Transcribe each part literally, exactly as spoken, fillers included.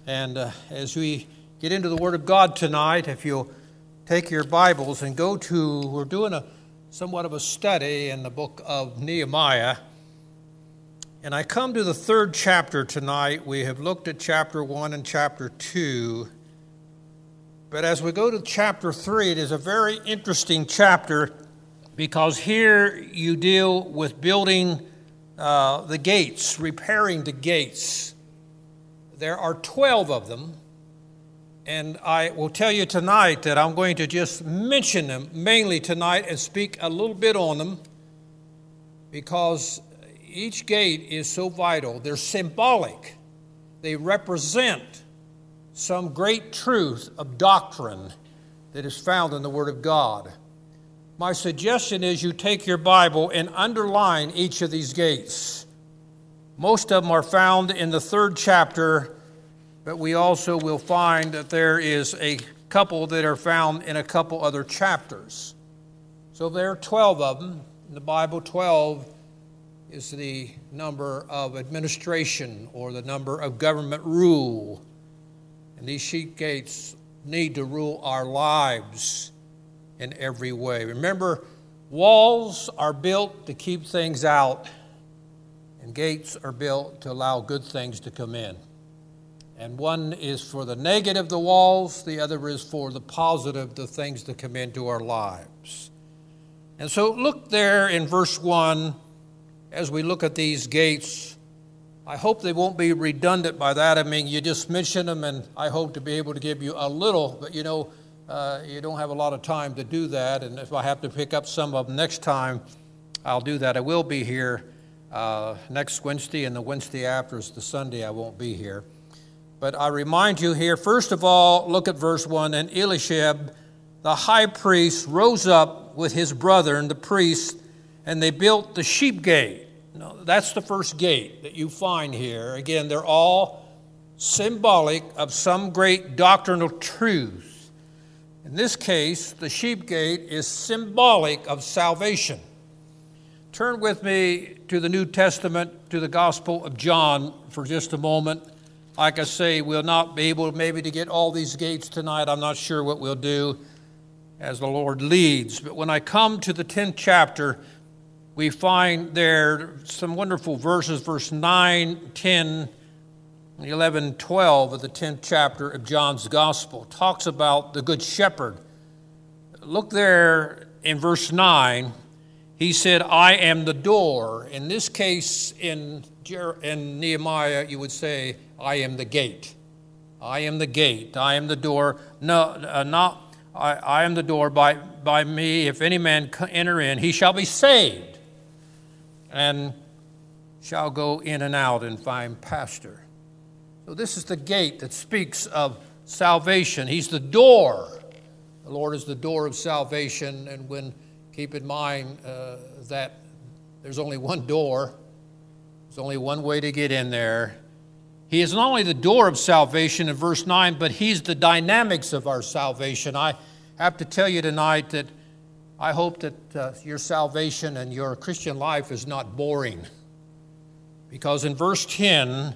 And uh, as we get into the Word of God tonight, if you'll take your Bibles and go to, we're doing a somewhat of a study in the book of Nehemiah. And I come to the third chapter tonight. We have looked at chapter one and chapter two. But as we go to chapter three, it is a very interesting chapter because here you deal with building uh, the gates, repairing the gates. There are twelve of them, and I will tell you tonight that I'm going to just mention them mainly tonight and speak a little bit on them because each gate is so vital. They're symbolic. They represent some great truth of doctrine that is found in the Word of God. My suggestion is you take your Bible and underline each of these gates. Most of them are found in the third chapter, but we also will find that there is a couple that are found in a couple other chapters. So there are twelve of them. In the Bible, twelve is the number of administration or the number of government rule. And these sheep gates need to rule our lives in every way. Remember, walls are built to keep things out, and gates are built to allow good things to come in. And one is for the negative, the walls, the other is for the positive, the things that come into our lives. And so look there in verse one, as we look at these gates. I hope they won't be redundant by that. I mean, you just mention them, and I hope to be able to give you a little, but you know, uh, you don't have a lot of time to do that. And if I have to pick up some of them next time, I'll do that. I will be here uh, next Wednesday, and the Wednesday after is the Sunday I won't be here. But I remind you here, first of all, look at verse one. And Eliashib, the high priest, rose up with his brother and the priest, and they built the sheep gate. Now, that's the first gate that you find here. Again, they're all symbolic of some great doctrinal truth. In this case, the sheep gate is symbolic of salvation. Turn with me to the New Testament, to the Gospel of John for just a moment. Like I say, we'll not be able maybe to get all these gates tonight. I'm not sure what we'll do as the Lord leads. But when I come to the tenth chapter, we find there some wonderful verses, verse nine, ten, eleven, twelve of the tenth chapter of John's Gospel. Talks about the Good Shepherd. Look there in verse nine. He said, I am the door. In this case, in, Jer- in Nehemiah, you would say, I am the gate. I am the gate. I am the door. No, uh, not I, I am the door. By, by me, if any man enter in, he shall be saved and shall go in and out and find pasture. So this is the gate that speaks of salvation. He's the door. The Lord is the door of salvation. And when, keep in mind uh, that there's only one door. There's only one way to get in there. He is not only the door of salvation in verse nine, but he's the dynamics of our salvation. I have to tell you tonight that I hope that uh, your salvation and your Christian life is not boring. Because in verse ten,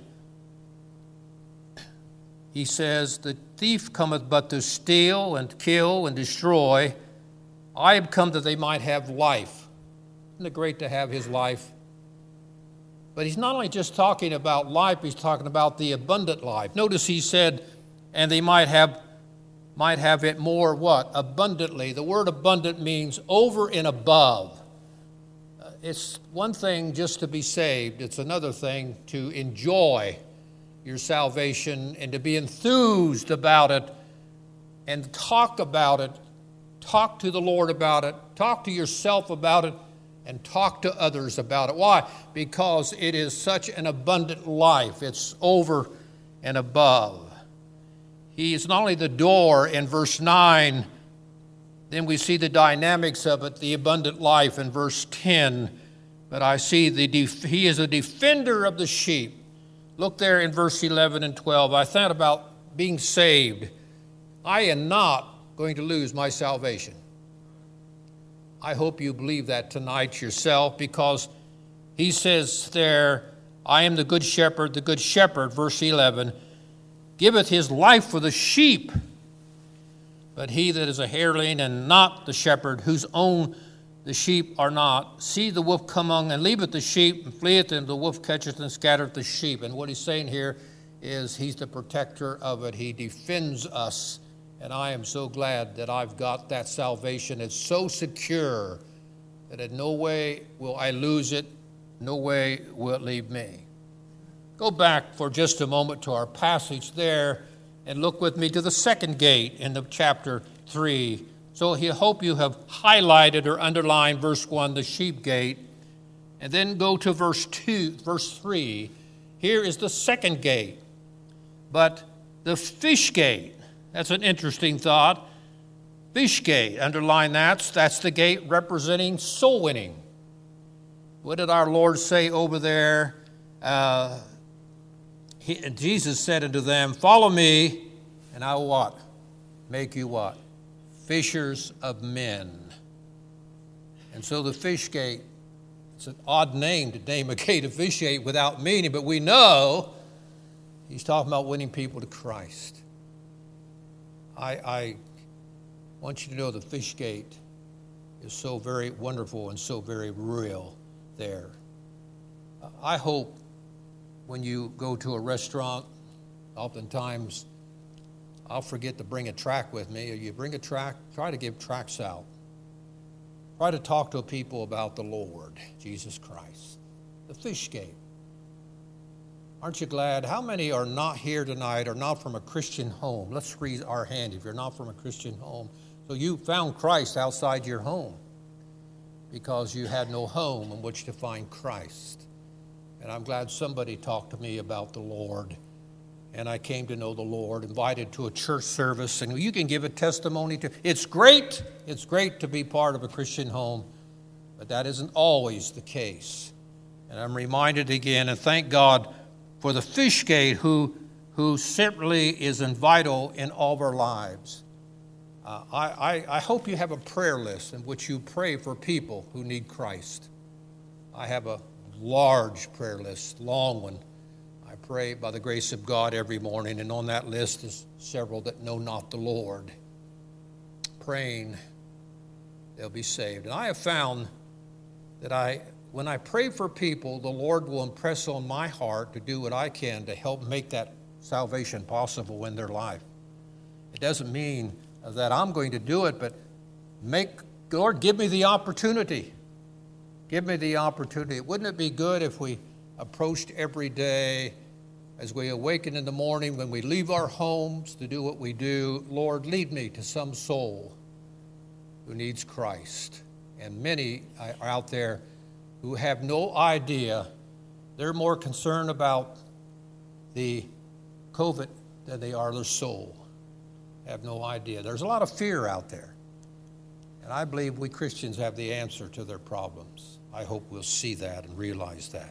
he says, the thief cometh but to steal and kill and destroy. I have come that they might have life. Isn't it great to have his life? But he's not only just talking about life, he's talking about the abundant life. Notice he said, and they might have might have it more what? Abundantly. The word abundant means over and above. Uh, it's one thing just to be saved. It's another thing to enjoy your salvation and to be enthused about it and talk about it. Talk to the Lord about it. Talk to yourself about it. And talk to others about it. Why? Because it is such an abundant life. It's over and above. He is not only the door in verse nine, then we see the dynamics of it, the abundant life in verse ten. But I see the def- he is a defender of the sheep. Look there in verse eleven and twelve. I thought about being saved. I am not going to lose my salvation. I hope you believe that tonight yourself, because he says there, I am the good shepherd, the good shepherd, verse eleven, giveth his life for the sheep. But he that is a hireling and not the shepherd, whose own the sheep are not, see the wolf come among and leaveth the sheep, and fleeth, and the wolf catcheth and scattereth the sheep. And what he's saying here is he's the protector of it. He defends us. And I am so glad that I've got that salvation. It's so secure that in no way will I lose it, no way will it leave me. Go back for just a moment to our passage there and look with me to the second gate in the chapter three. So I hope you have highlighted or underlined verse one, the sheep gate, and then go to verse two, verse three. Here is the second gate, but the fish gate. That's an interesting thought. Fish gate, underline that. That's the gate representing soul winning. What did our Lord say over there? Uh, he, Jesus said unto them, follow me, and I will what? Make you what? Fishers of men. And so the fish gate, it's an odd name to name a gate of fish gate without meaning, but we know he's talking about winning people to Christ. I, I want you to know the fish gate is so very wonderful and so very real there. I hope when you go to a restaurant, oftentimes I'll forget to bring a tract with me. Or you bring a tract, try to give tracts out. Try to talk to people about the Lord, Jesus Christ. The fish gate. Aren't you glad? How many are not here tonight, are not from a Christian home? Let's raise our hand if you're not from a Christian home. So you found Christ outside your home because you had no home in which to find Christ. And I'm glad somebody talked to me about the Lord. And I came to know the Lord, invited to a church service, and you can give a testimony to. It's great. It's great to be part of a Christian home, but that isn't always the case. And I'm reminded again, and thank God for the fish gate, who, who simply is vital in all of our lives. Uh, I, I, I hope you have a prayer list in which you pray for people who need Christ. I have a large prayer list, long one. I pray by the grace of God every morning, and on that list is several that know not the Lord. Praying they'll be saved. And I have found that I, when I pray for people, the Lord will impress on my heart to do what I can to help make that salvation possible in their life. It doesn't mean that I'm going to do it, but make, Lord, give me the opportunity. Give me the opportunity. Wouldn't it be good if we approached every day as we awaken in the morning, when we leave our homes to do what we do, Lord, lead me to some soul who needs Christ. And many are out there who have no idea. They're more concerned about the COVID than they are their soul. Have no idea. There's a lot of fear out there. And I believe we Christians have the answer to their problems. I hope we'll see that and realize that.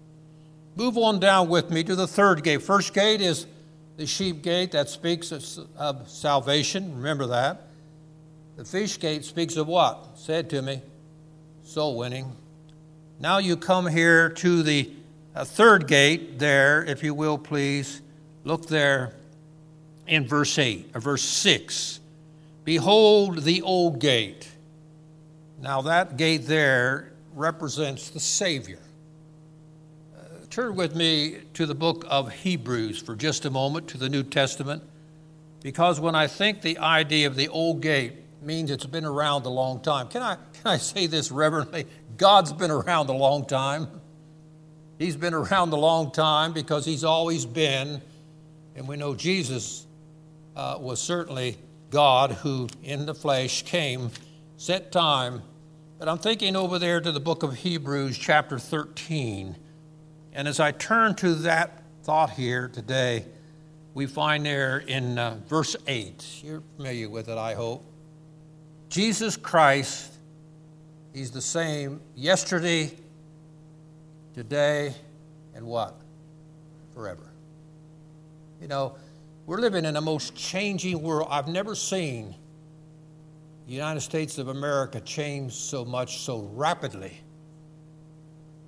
Move on down with me to the third gate. First gate is the sheep gate that speaks of, of salvation. Remember that. The fish gate speaks of what? Said to me, soul winning. Now you come here to the uh, third gate there, if you will, please. Look there in verse eight, or verse six. Behold the old gate. Now that gate there represents the Savior. Uh, turn with me to the book of Hebrews for just a moment, to the New Testament, because when I think the idea of the old gate means it's been around a long time. Can I, can I say this reverently? God's been around a long time. He's been around a long time because he's always been, and we know Jesus uh, was certainly God who in the flesh came, set time. But I'm thinking over there to the book of Hebrews chapter thirteen. And as I turn to that thought here today, we find there in uh, verse eight, you're familiar with it, I hope. Jesus Christ, he's the same yesterday, today, and what? Forever. You know, we're living in the most changing world. I've never seen the United States of America change so much so rapidly.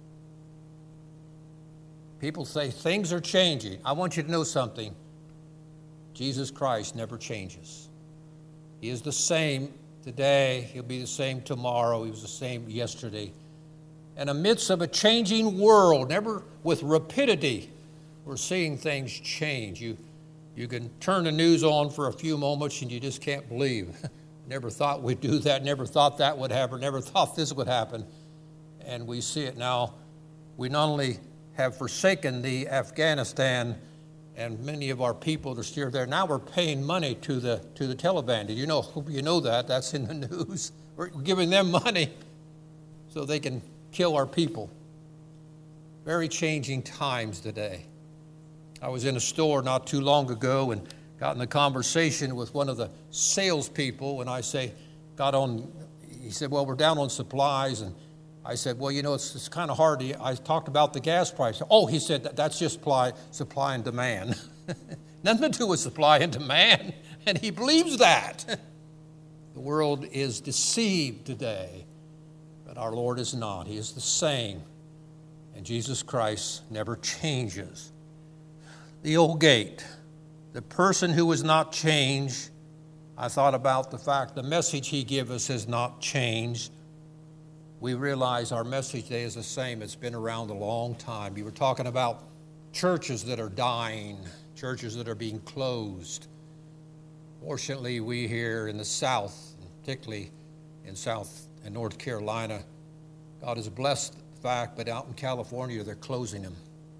People say things are changing. I want you to know something. Jesus Christ never changes. He is the same today. He'll be the same tomorrow. He was the same yesterday. And amidst of a changing world, never with rapidity, we're seeing things change. You, you can turn the news on for a few moments and you just can't believe. Never thought we'd do that. Never thought that would happen. Never thought this would happen. And we see it now. We not only have forsaken the Afghanistan, and many of our people are still there. Now we're paying money to the to the Taliban. Did you know? Hope you know that. That's in the news. We're giving them money so they can kill our people. Very changing times today. I was in a store not too long ago and got in a conversation with one of the salespeople, and I say, got on. He said, "Well, we're down on supplies," and I said, well, you know, it's, it's kind of hard. To, I talked about the gas price. Oh, he said, that, that's just supply, supply and demand. Nothing to do with supply and demand. And he believes that. The world is deceived today, but our Lord is not. He is the same. And Jesus Christ never changes. The old gate, the person who is not changed, I thought about the fact the message he gives us has not changed. We realize our message today is the same. It's been around a long time. You were talking about churches that are dying, churches that are being closed. Fortunately, we here in the South, particularly in South and North Carolina, God has blessed the fact, but out in California, they're closing them.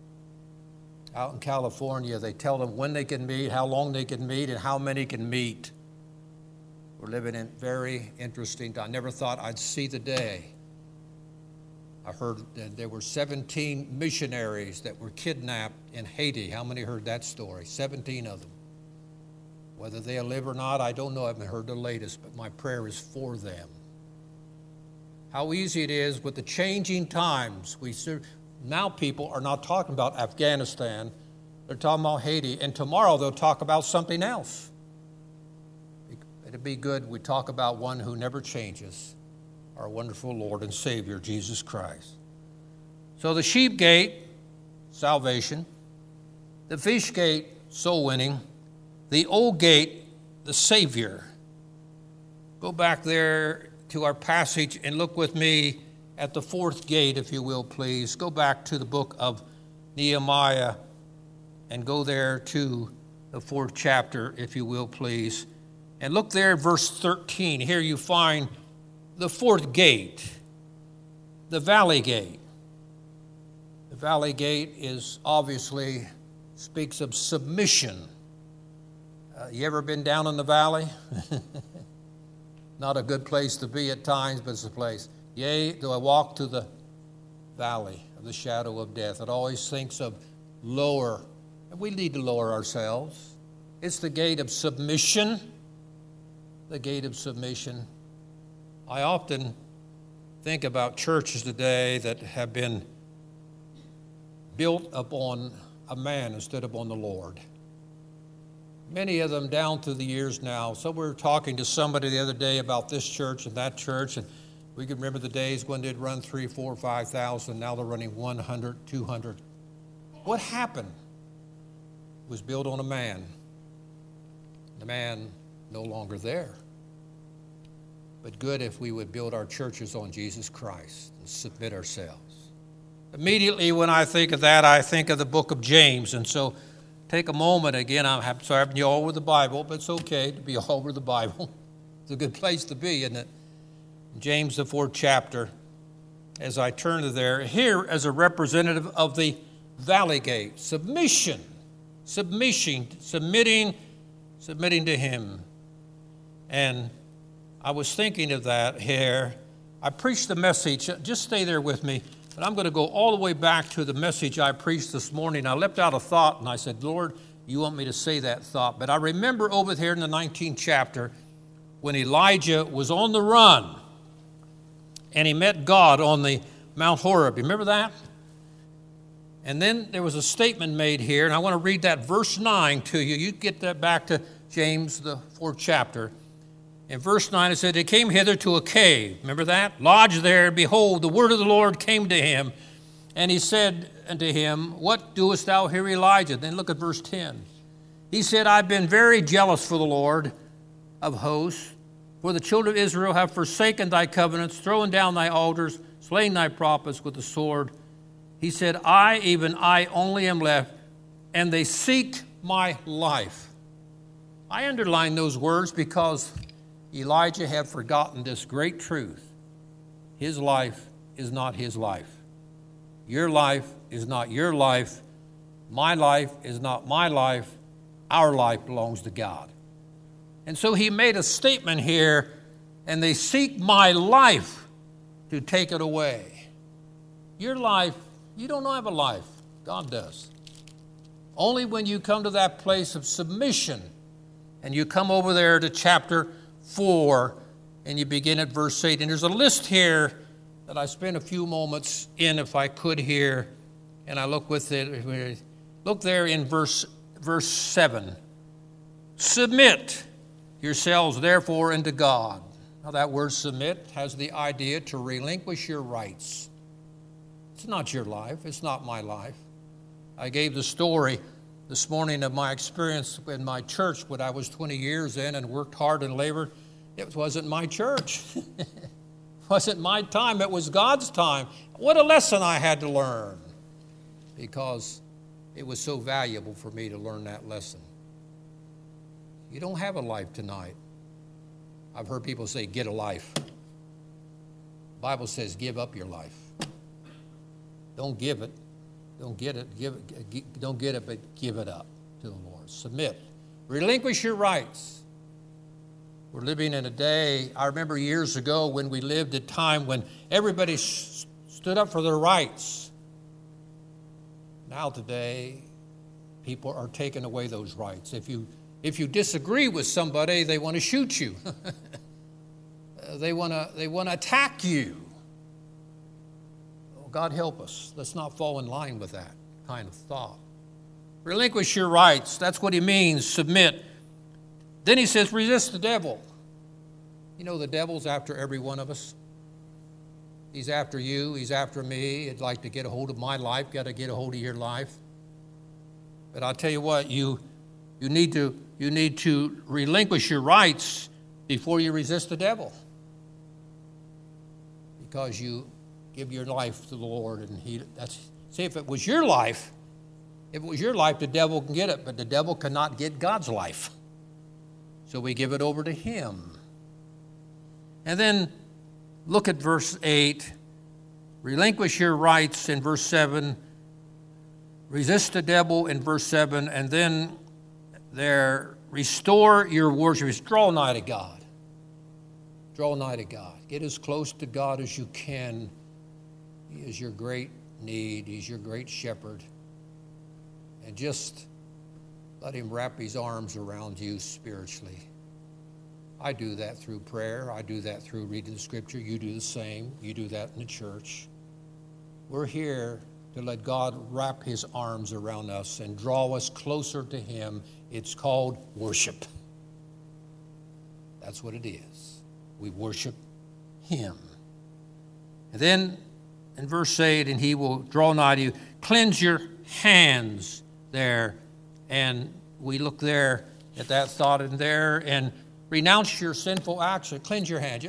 Out in California, they tell them when they can meet, how long they can meet, and how many can meet. We're living in very interesting time. I never thought I'd see the day. I heard that there were seventeen missionaries that were kidnapped in Haiti. How many heard that story? seventeen of them. Whether they live or not, I don't know. I haven't heard the latest, but my prayer is for them. How easy it is with the changing times. We now people are not talking about Afghanistan. They're talking about Haiti, and tomorrow they'll talk about something else. It'd be good we talk about one who never changes, our wonderful Lord and Savior, Jesus Christ. So the sheep gate, salvation. The fish gate, soul winning. The old gate, the Savior. Go back there to our passage and look with me at the fourth gate, if you will, please. Go back to the book of Nehemiah and go there to the fourth chapter, if you will, please. And look there at verse thirteen. Here you find the fourth gate, the valley gate. The valley gate is obviously speaks of submission. Uh, you ever been down in the valley? Not a good place to be at times, but it's a place. Yea, though I walk through the valley of the shadow of death. It always thinks of lower, and we need to lower ourselves. It's the gate of submission. The gate of submission. I often think about churches today that have been built upon a man instead of on the Lord. Many of them down through the years now. So we were talking to somebody the other day about this church and that church, and we can remember the days when they'd run three, four, five thousand. Now they're running one hundred, two hundred. What happened? It was built on a man. The man no longer there. But good if we would build our churches on Jesus Christ and submit ourselves. Immediately when I think of that, I think of the book of James. And so take a moment. Again, I'm sorry having you all over the Bible, but it's okay to be all over the Bible. It's a good place to be, isn't it? James, the fourth chapter, as I turn to there, here as a representative of the valley gate, submission, submission, submitting, submitting to him. And I was thinking of that here. I preached the message. Just stay there with me. But I'm going to go all the way back to the message I preached this morning. I left out a thought, and I said, Lord, you want me to say that thought. But I remember over here in the nineteenth chapter when Elijah was on the run, and he met God on the Mount Horeb. You remember that? And then there was a statement made here, and I want to read that verse nine to you. You get that back to James, the fourth chapter. In verse nine, it said, they came hither to a cave. Remember that? Lodged there, and behold, the word of the Lord came to him. And he said unto him, what doest thou here, Elijah? Then look at verse ten. He said, I've been very jealous for the Lord of hosts, for the children of Israel have forsaken thy covenants, thrown down thy altars, slain thy prophets with the sword. He said, I, even I, only am left, and they seek my life. I underline those words because Elijah had forgotten this great truth. His life is not his life. Your life is not your life. My life is not my life. Our life belongs to God. And so he made a statement here, and they seek my life to take it away. Your life, you don't have a life. God does. Only when you come to that place of submission, and you come over there to chapter four, and you begin at verse eight. And there's a list here that I spent a few moments in, if I could here, and I look with it. Look there in verse verse seven. Submit yourselves, therefore, unto God. Now, that word submit has the idea to relinquish your rights. It's not your life. It's not my life. I gave the story this morning of my experience in my church when I was twenty years in and worked hard and labored. It wasn't my church. It wasn't my time. It was God's time. What a lesson I had to learn, because it was so valuable for me to learn that lesson. You don't have a life tonight. I've heard people say, get a life. The Bible says, give up your life. Don't give it. Don't get it. Give it. Don't get it, but give it up to the Lord. Submit. Relinquish your rights. We're living in a day, I remember years ago when we lived at a time when everybody st- stood up for their rights. Now today, people are taking away those rights. If you if you disagree with somebody, they want to shoot you. they want to they want to attack you. Oh, God help us. Let's not fall in line with that kind of thought. Relinquish your rights. That's what he means. Submit. Then he says, resist the devil. You know, the devil's after every one of us. He's after you. He's after me. He'd like to get a hold of my life. Got to get a hold of your life. But I'll tell you what, you you need to you need to relinquish your rights before you resist the devil. Because you give your life to the Lord, and he that's see, if it was your life, if it was your life, the devil can get it, but the devil cannot get God's life. So we give it over to him. And then look at verse eight. Relinquish your rights in verse seven. Resist the devil in verse seven. And then there, restore your worship. Draw nigh to God. Draw nigh to God. Get as close to God as you can. He is your great need. He's your great shepherd. And just let him wrap his arms around you spiritually. I do that through prayer. I do that through reading the scripture. You do the same. You do that in the church. We're here to let God wrap his arms around us and draw us closer to him. It's called worship. That's what it is. We worship him. And then in verse eight, and he will draw nigh to you. Cleanse your hands there. And we look there at that thought in there, and renounce your sinful action. Cleanse your hands.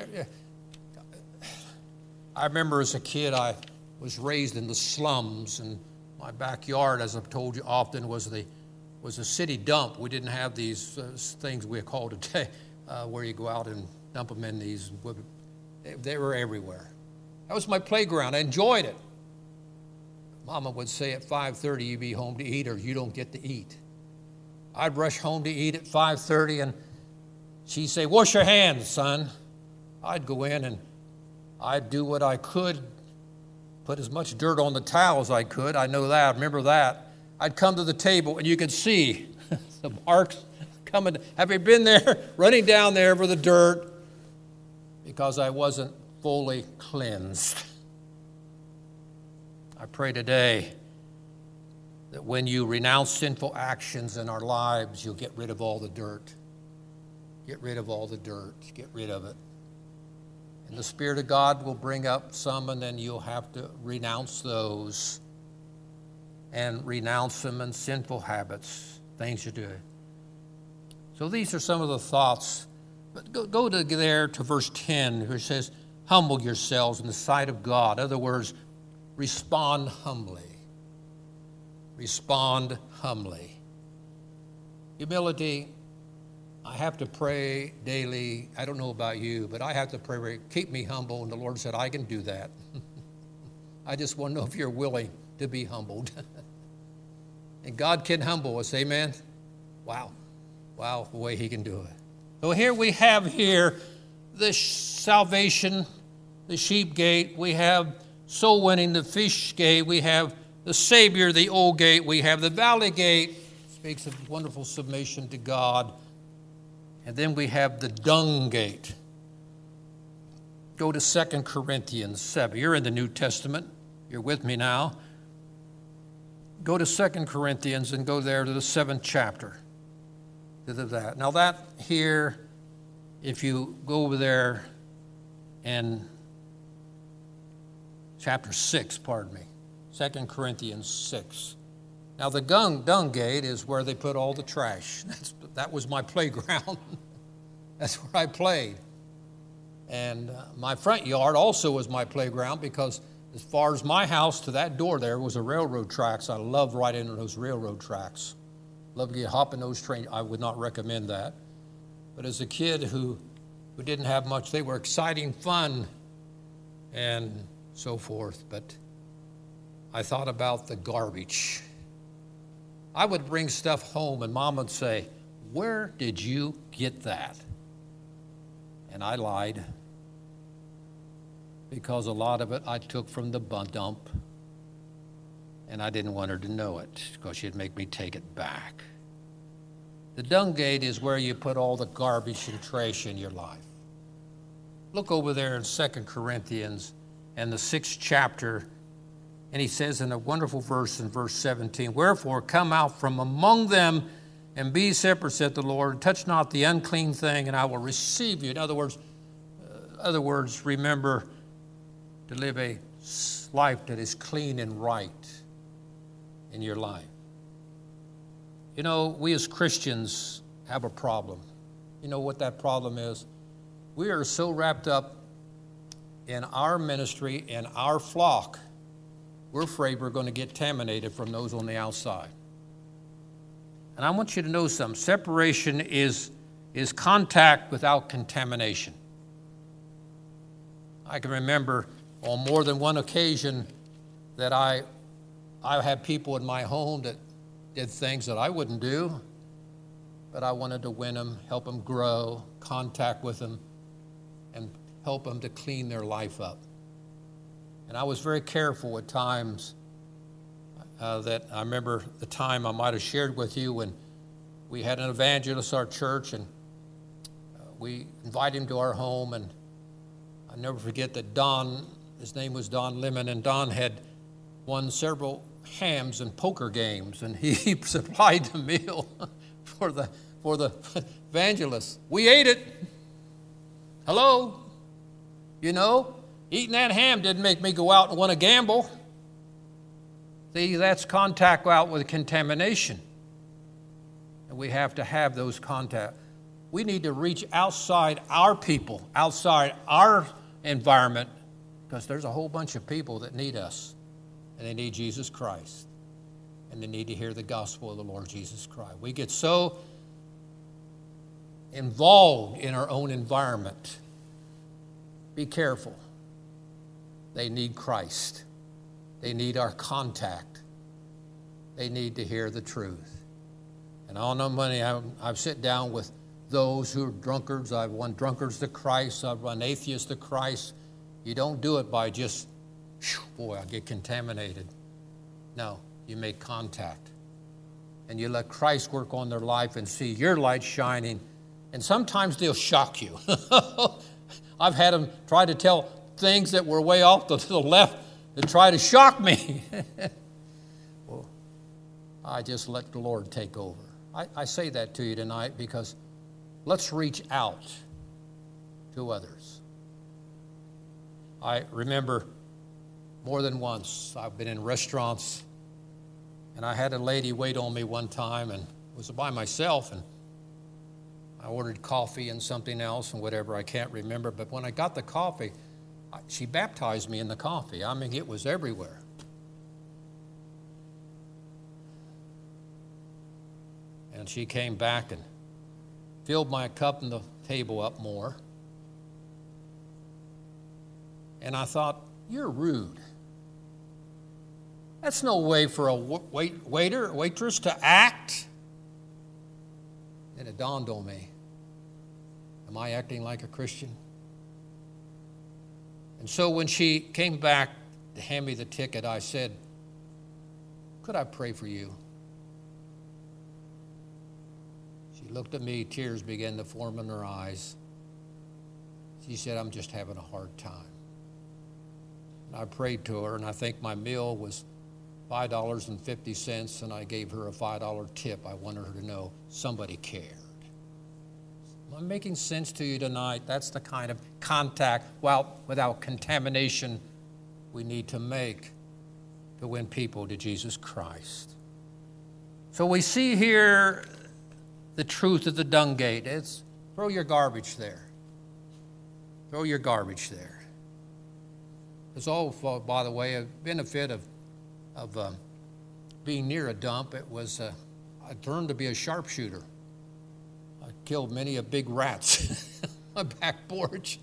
I remember as a kid, I was raised in the slums, and my backyard, as I've told you often, was the was a city dump. We didn't have these uh, things we call today, uh, where you go out and dump them in these. They were everywhere. That was my playground. I enjoyed it. Mama would say at five thirty, you be home to eat, or you don't get to eat. I'd rush home to eat at five thirty, and she'd say, wash your hands, son. I'd go in, and I'd do what I could, put as much dirt on the towel as I could. I know that. I remember that. I'd come to the table, and you could see the marks coming. Have you been there, running down there over the dirt? Because I wasn't fully cleansed. I pray today that when you renounce sinful actions in our lives, you'll get rid of all the dirt. Get rid of all the dirt. Get rid of it. And the Spirit of God will bring up some, and then you'll have to renounce those and renounce them and sinful habits, things you do. So these are some of the thoughts. But go, go to there to verse ten, where it says, humble yourselves in the sight of God. In other words, respond humbly. Respond humbly. Humility, I have to pray daily. I don't know about you, but I have to pray, keep me humble. And the Lord said, I can do that. I just want to know if you're willing to be humbled. And God can humble us, amen? Wow. Wow, the way he can do it. So here we have here the salvation, the sheep gate. We have soul winning, the fish gate. We have the Savior, the old gate. We have the valley gate. Speaks of wonderful submission to God. And then we have the dung gate. Go to Second Corinthians seven. You're in the New Testament. You're with me now. Go to Second Corinthians and go there to the seventh chapter. To that. Now that here, if you go over there and chapter six, pardon me, Second Corinthians six. Now the dung, dung gate is where they put all the trash. That's, that was my playground. That's where I played. And uh, my front yard also was my playground, because as far as my house to that door there was a railroad tracks. I love riding into those railroad tracks. Love to get hopping those trains. I would not recommend that. But as a kid who, who didn't have much, they were exciting, fun, and so forth. But I thought about the garbage. I would bring stuff home, and Mom would say, where did you get that? And I lied, because a lot of it I took from the dump, and I didn't want her to know it, because she'd make me take it back. The dung gate is where you put all the garbage and trash in your life. Look over there in Second Corinthians and the sixth chapter, and he says in a wonderful verse in verse seventeen, wherefore come out from among them and be separate, saith the Lord, touch not the unclean thing, and I will receive you. In other words, uh, other words, remember to live a life that is clean and right in your life. You know, we as Christians have a problem. You know what that problem is? We are so wrapped up in our ministry and our flock, we're afraid we're going to get contaminated from those on the outside. And I want you to know something. Separation is, is contact without contamination. I can remember on more than one occasion that I, I had people in my home that did things that I wouldn't do, but I wanted to win them, help them grow, contact with them, and help them to clean their life up. And I was very careful at times. Uh, that I remember the time I might have shared with you when we had an evangelist at our church, and uh, we invited him to our home, and I'll never forget that Don, his name was Don Lemon, and Don had won several hams and poker games, and he, he supplied the meal for the for the evangelist. We ate it. Hello? You know, eating that ham didn't make me go out and want to gamble. See, that's contact out with contamination. And we have to have those contacts. We need to reach outside our people, outside our environment, because there's a whole bunch of people that need us, and they need Jesus Christ, and they need to hear the gospel of the Lord Jesus Christ. We get so involved in our own environment. Be careful. They need Christ. They need our contact. They need to hear the truth. And I don't know many, I've, I've sit down with those who are drunkards. I've won drunkards to Christ. I've run atheists to Christ. You don't do it by just, boy, I get contaminated. No, you make contact. And you let Christ work on their life and see your light shining. And sometimes they'll shock you. I've had them try to tell things that were way off to the left to try to shock me. Well, I just let the Lord take over. I, I say that to you tonight because let's reach out to others. I remember more than once I've been in restaurants, and I had a lady wait on me one time, and it was by myself, and I ordered coffee and something else and whatever, I can't remember. But when I got the coffee, she baptized me in the coffee. I mean, it was everywhere. And she came back and filled my cup and the table up more. And I thought, you're rude. That's no way for a wait, waiter, waitress to act. And it dawned on me, am I acting like a Christian? And so when she came back to hand me the ticket, I said, could I pray for you? She looked at me, tears began to form in her eyes. She said, I'm just having a hard time. And I prayed to her, and I think my meal was five dollars and fifty cents, and I gave her a five dollar tip. I wanted her to know somebody cared. Am I making sense to you tonight? That's the kind of contact, well, without contamination, we need to make to win people to Jesus Christ. So we see here the truth of the dung gate. It's throw your garbage there. Throw your garbage there. It's all, by the way, a benefit of, of uh, being near a dump. It was, uh, I turned to be a sharpshooter. I killed many of big rats on my back porch.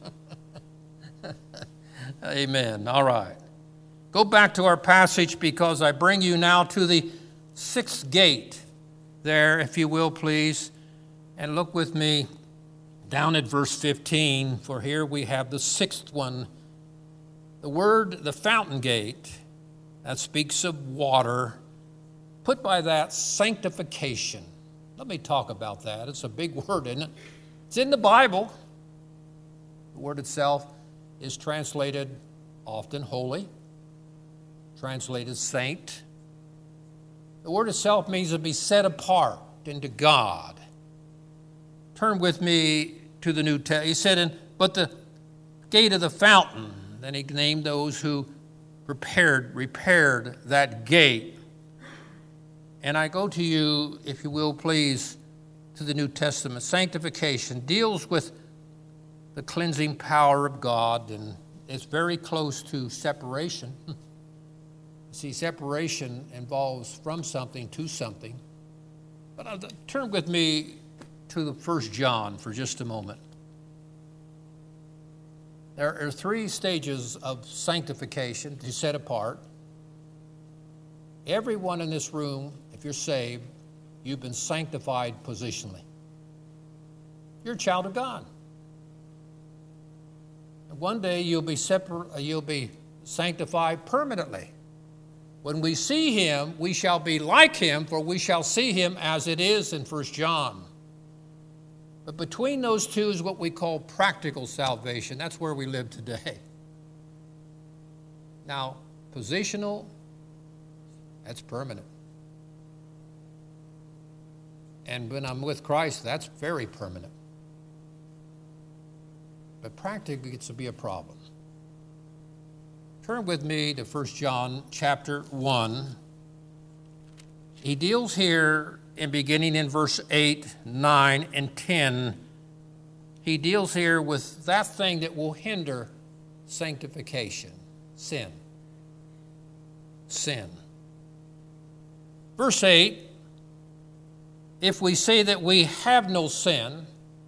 Amen. All right. Go back to our passage because I bring you now to the sixth gate there, if you will, please. And look with me down at verse fifteen, for here we have the sixth one. The word, the fountain gate, that speaks of water, put by that sanctification. Let me talk about that. It's a big word, isn't it? It's in the Bible. The word itself is translated often holy, translated saint. The word itself means to be set apart into God. Turn with me to the New Testament. He said, in, but the gate of the fountain. Then he named those who prepared, repaired that gate. And I go to you, if you will, please, to the New Testament. Sanctification deals with the cleansing power of God, and it's very close to separation. See, separation involves from something to something. But I'll turn with me to the First John for just a moment. There are three stages of sanctification to set apart. Everyone in this room, if you're saved, you've been sanctified positionally. You're a child of God. And one day you'll be separ- you'll be sanctified permanently. When we see him, we shall be like him, for we shall see him as it is in First John. But between those two is what we call practical salvation. That's where we live today. Now, positional, that's permanent. And when I'm with Christ, that's very permanent. But practically gets to be a problem. Turn with me to First John chapter one. He deals here in beginning in verse eight, nine, and ten. He deals here with that thing that will hinder sanctification, sin. Sin. Verse eight, if we say that we have no sin,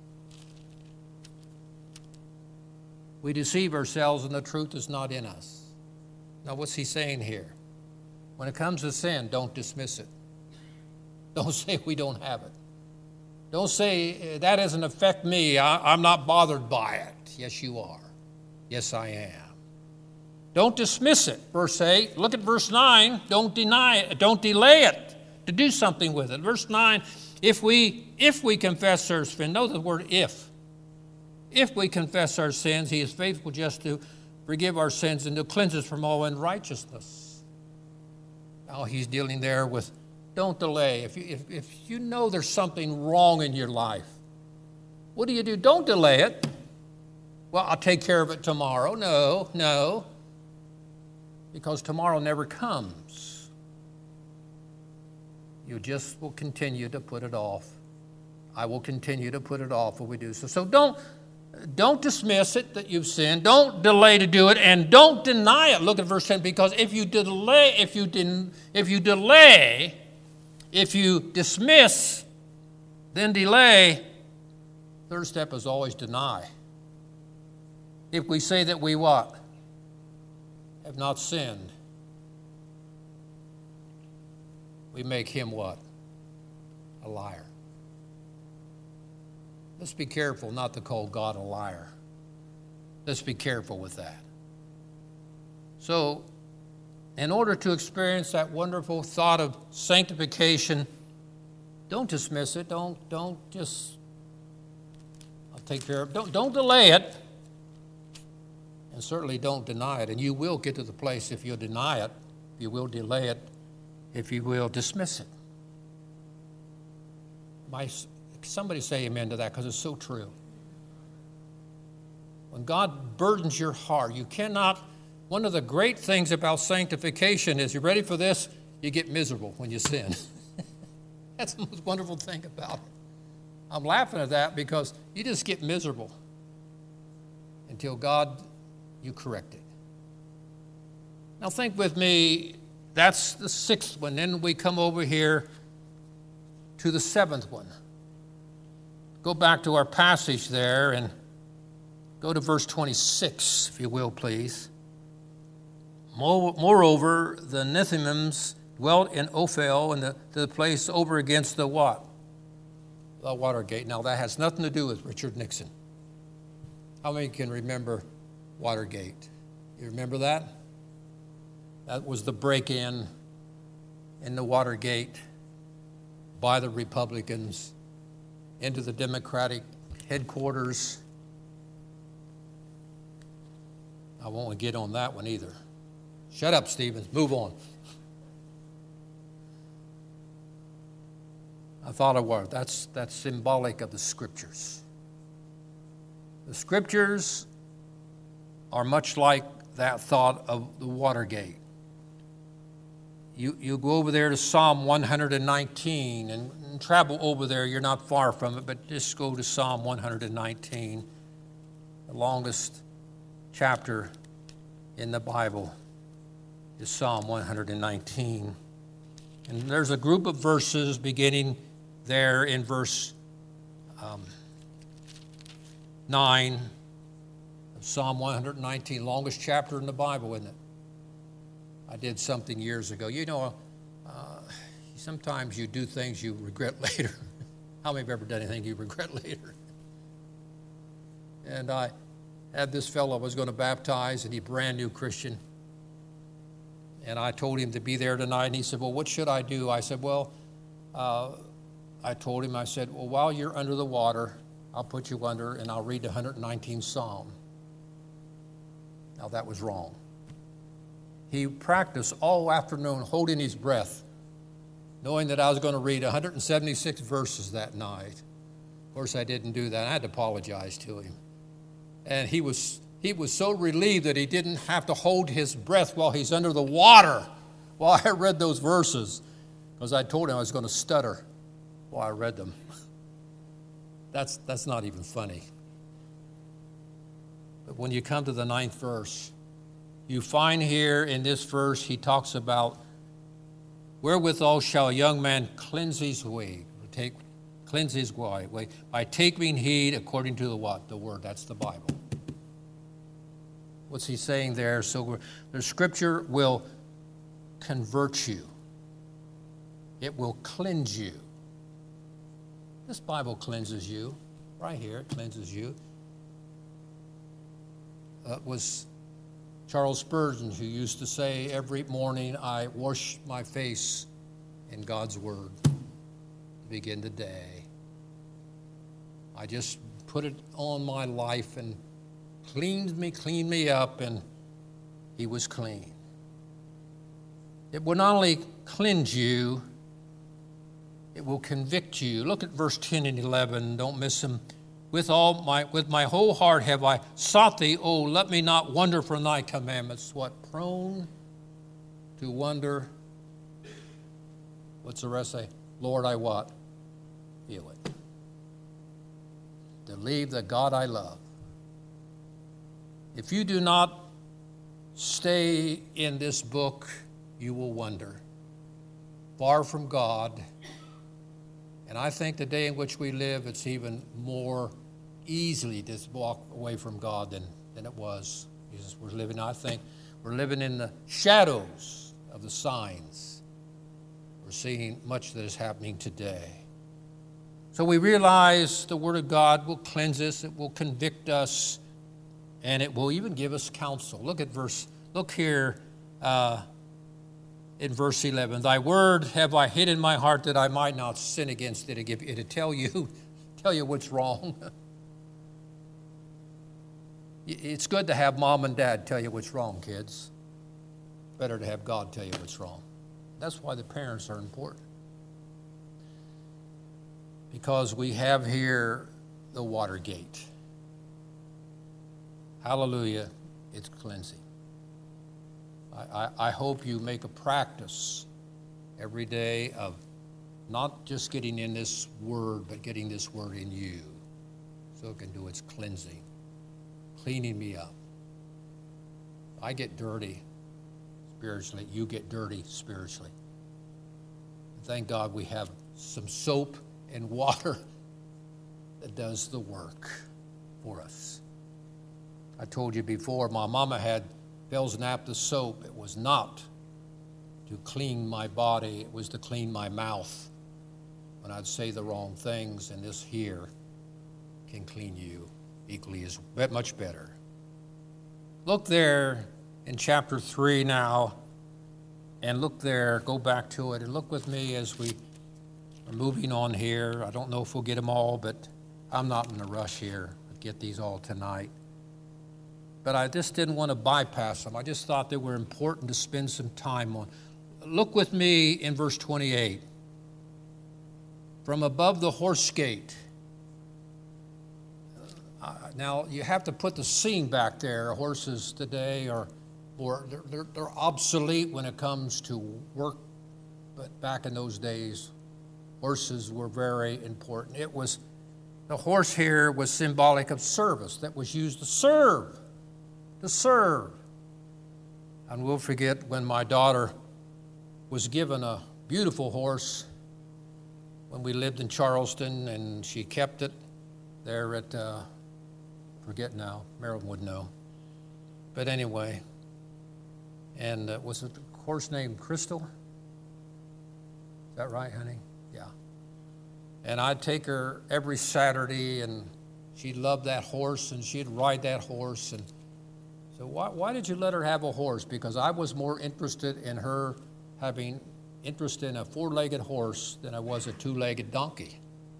we deceive ourselves and the truth is not in us. Now, what's he saying here? When it comes to sin, don't dismiss it. Don't say we don't have it. Don't say that doesn't affect me. I, I'm not bothered by it. Yes, you are. Yes, I am. Don't dismiss it. Verse eight. Look at verse nine. Don't deny it. Don't delay it to do something with it. Verse nine. If we if we confess our sin, note the word if. If we confess our sins, he is faithful just to forgive our sins and to cleanse us from all unrighteousness. Now he's dealing there with don't delay. If you, if, if you know there's something wrong in your life, what do you do? Don't delay it. Well, I'll take care of it tomorrow. No, no. Because tomorrow never comes. You just will continue to put it off I will continue to put it off when we do so. So don't, don't dismiss it that you've sinned. Don't delay to do it, and don't deny it. Look at verse ten, because if you delay, if you den, if you delay, if you dismiss, then delay, third step is always deny. If we say that we what? Have not sinned, we make him what? A liar. Let's be careful not to call God a liar. Let's be careful with that. So, in order to experience that wonderful thought of sanctification, don't dismiss it. Don't, don't just, I'll take care of it. Don't, don't delay it. And certainly don't deny it. And you will get to the place if you deny it, you will delay it, if you will dismiss it. My, somebody say amen to that, because it's so true. When God burdens your heart, you cannot, one of the great things about sanctification is, you ready for this? You get miserable when you sin. That's the most wonderful thing about it. I'm laughing at that because you just get miserable until God, you correct it. Now think with me, that's the sixth one. Then we come over here to the seventh one. Go back to our passage there and go to verse twenty-six, if you will, please. Moreover, the Nethinims dwelt in Ophel, in the, the place over against the what? The Watergate. Now, that has nothing to do with Richard Nixon. How many can remember Watergate? You remember that? That was the break-in in the Watergate by the Republicans into the Democratic headquarters. I won't get on that one either. Shut up, Stevens. Move on. I thought of what? That's, that's symbolic of the Scriptures. The Scriptures are much like that thought of the Watergate. You, you go over there to Psalm one hundred nineteen and, and travel over there. You're not far from it, but just go to Psalm one hundred nineteen, the longest chapter in the Bible is Psalm one hundred nineteen. And there's a group of verses beginning there in verse um, nine of Psalm one hundred nineteen, longest chapter in the Bible, isn't it? I did something years ago. You know, uh, sometimes you do things you regret later. How many have ever done anything you regret later? And I had this fellow I was going to baptize, and he's a brand new Christian. And I told him to be there tonight, and he said, well, what should I do? I said, well, uh, I told him, I said, well, while you're under the water, I'll put you under, and I'll read the one hundred nineteenth Psalm. Now, that was wrong. He practiced all afternoon holding his breath, knowing that I was going to read one hundred seventy-six verses that night. Of course, I didn't do that. I had to apologize to him. And he was he was so relieved that he didn't have to hold his breath while he's under the water while I read those verses, because I told him I was going to stutter while I read them. That's, that's not even funny. But when you come to the ninth verse, you find here in this verse, he talks about, wherewithal shall a young man cleanse his way, take, cleanse his way, by taking heed according to the what? The Word. That's the Bible. What's he saying there? So the Scripture will convert you. It will cleanse you. This Bible cleanses you. Right here, it cleanses you. Uh, it was Charles Spurgeon who used to say, every morning I wash my face in God's Word to begin the day. I just put it on my life and cleaned me, cleaned me up, and he was clean. It will not only cleanse you, it will convict you. Look at verse ten and eleven. Don't miss them. With all my with my whole heart have I sought thee, oh, let me not wander from thy commandments. What? Prone to wonder. What's the rest say? Lord, I what? Feel it. believe the God I love. If you do not stay in this book, you will wander far from God. And I think the day in which we live, it's even more easily to walk away from God than, than it was. Jesus, we're living, I think, we're living in the shadows of the signs. We're seeing much that is happening today. So we realize the Word of God will cleanse us, it will convict us, and it will even give us counsel. Look at verse, look here uh, in verse eleven. Thy word have I hid in my heart that I might not sin against it. It'll tell you, tell you what's wrong. It's good to have mom and dad tell you what's wrong, kids. Better to have God tell you what's wrong. That's why the parents are important. Because we have here the water gate. Hallelujah, it's cleansing. I, I, I hope you make a practice every day of not just getting in this word, but getting this word in you so it can do its cleansing, cleaning me up. I get dirty spiritually, you get dirty spiritually. Thank God we have some soap and water that does the work for us. I told you before, my mama had Bell's Naphtha soap. It was not to clean my body, it was to clean my mouth when I'd say the wrong things, and this here can clean you equally as much better. Look there in chapter three now, and look there, go back to it, and look with me as we are moving on here. I don't know if we'll get them all, but I'm not in a rush here to get these all tonight. But I just didn't want to bypass them. I just thought they were important to spend some time on. Look with me in verse twenty-eight. From above the horse gate. Uh, now, you have to put the scene back there. Horses today are, or they're, they're, they're obsolete when it comes to work. But back in those days, horses were very important. It was, the horse here was symbolic of service that was used to serve. To serve. And we'll forget when my daughter was given a beautiful horse when we lived in Charleston, and she kept it there at, uh, forget now, Marilyn would know. But anyway, and uh, was it a horse named Crystal? Is that right, honey? Yeah. And I'd take her every Saturday, and she loved that horse, and she'd ride that horse, and so why, why did you let her have a horse? Because I was more interested in her having interest in a four-legged horse than I was a two-legged donkey.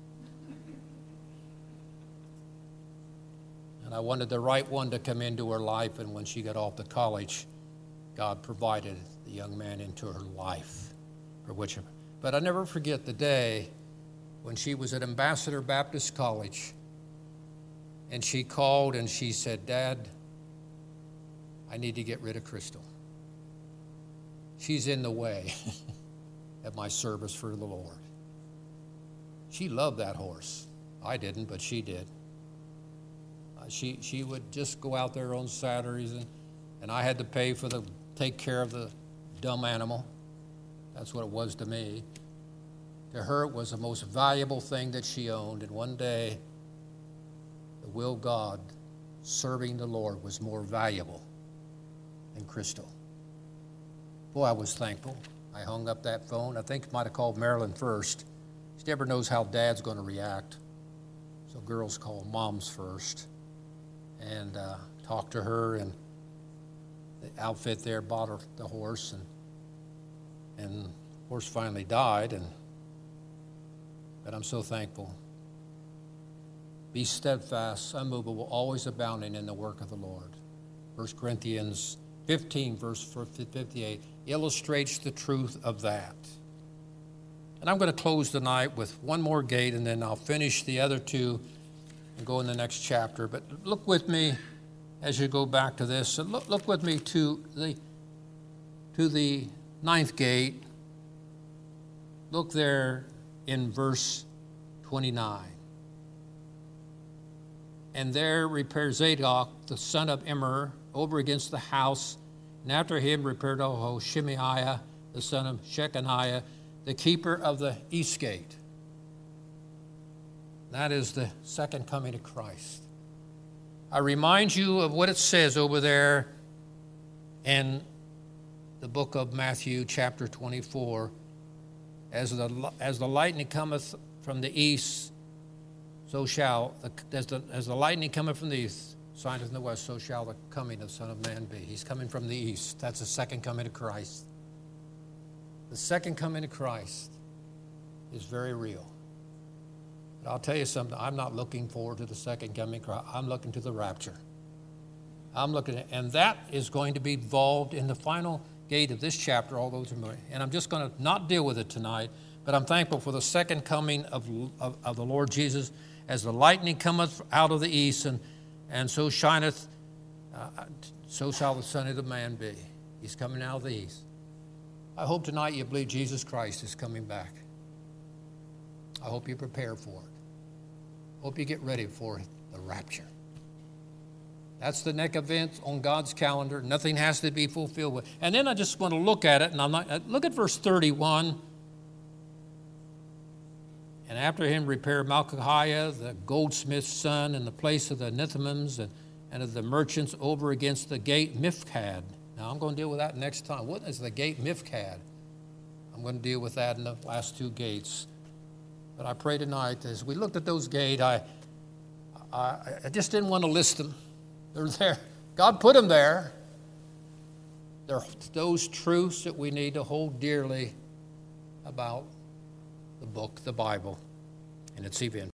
And I wanted the right one to come into her life, and when she got off to college, God provided the young man into her life. For which, but I never forget the day when she was at Ambassador Baptist College, and she called and she said, Dad, I need to get rid of Crystal. She's in the way of my service for the Lord. She loved that horse. I didn't, but she did. Uh, she she would just go out there on Saturdays, and, and I had to pay for the, take care of the dumb animal. That's what it was to me. To her, it was the most valuable thing that she owned, and one day, the will of God, serving the Lord, was more valuable and Crystal. Boy, I was thankful. I hung up that phone. I think I might have called Marilyn first. She never knows how Dad's going to react. So girls call moms first. And uh, talked to her, and the outfit there bought her the horse, and and the horse finally died. And but I'm so thankful. Be steadfast, unmovable, always abounding in the work of the Lord. First Corinthians fifteen, verse fifty-eight, illustrates the truth of that. And I'm going to close tonight with one more gate, and then I'll finish the other two and go in the next chapter. But look with me as you go back to this. And look, look with me to the, to the ninth gate. Look there in verse twenty-nine. and there repaired Zadok, the son of Immer, over against the house. And after him repaired also Shemaiah, the son of Shechaniah, the keeper of the east gate. That is the second coming of Christ. I remind you of what it says over there in the book of Matthew, chapter twenty-four. As the, as the lightning cometh from the east, so shall, the, as, the, as the lightning cometh from the east, shineth in the west, so shall the coming of the Son of Man be. He's coming from the east. That's the second coming of Christ. The second coming of Christ is very real. But I'll tell you something, I'm not looking forward to the second coming of Christ. I'm looking to the rapture. I'm looking at, and that is going to be involved in the final gate of this chapter, all those are moving. And I'm just going to not deal with it tonight, but I'm thankful for the second coming of, of, of the Lord Jesus, as the lightning cometh out of the east, and, and so shineth, uh, so shall the Son of the Man be. He's coming out of the east. I hope tonight you believe Jesus Christ is coming back. I hope you prepare for it. Hope you get ready for the rapture. That's the next event on God's calendar. Nothing has to be fulfilled with. And then I just want to look at it, and I'm not. Look at verse thirty-one. And after him repaired Malchiah, the goldsmith's son, in the place of the Nethinims and, and of the merchants over against the gate Mifkad. Now I'm going to deal with that next time. What is the gate Mifkad? I'm going to deal with that in the last two gates. But I pray tonight, as we looked at those gates, I, I, I just didn't want to list them. They're there. God put them there. They're those truths that we need to hold dearly about the book, the Bible, and its event.